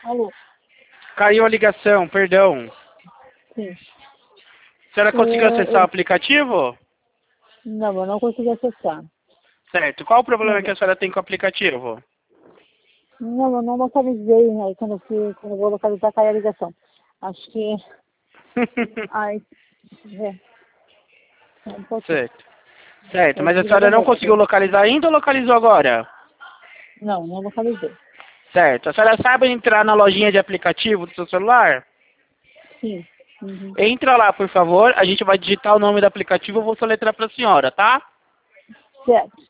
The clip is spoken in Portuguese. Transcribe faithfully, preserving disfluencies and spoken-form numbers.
Alô? Caiu a ligação, perdão. Sim. A senhora conseguiu É, acessar o eu... aplicativo? Não, eu não consegui acessar. Certo. Qual o problema que Não, a senhora tem com o aplicativo? não, eu não localizei, né? Quando eu, fui, quando eu vou localizar, caiu a ligação. Acho que... Ai, é. é um pouquinho. Certo. Certo, Eu mas a desligar de senhora não novo. conseguiu localizar ainda ou localizou agora? Não, não localizei. Certo. A senhora sabe entrar na lojinha de aplicativo do seu celular? Sim. Uhum. Entra lá, por favor. A gente vai digitar o nome do aplicativo, eu vou soletrar para a senhora, tá? Certo.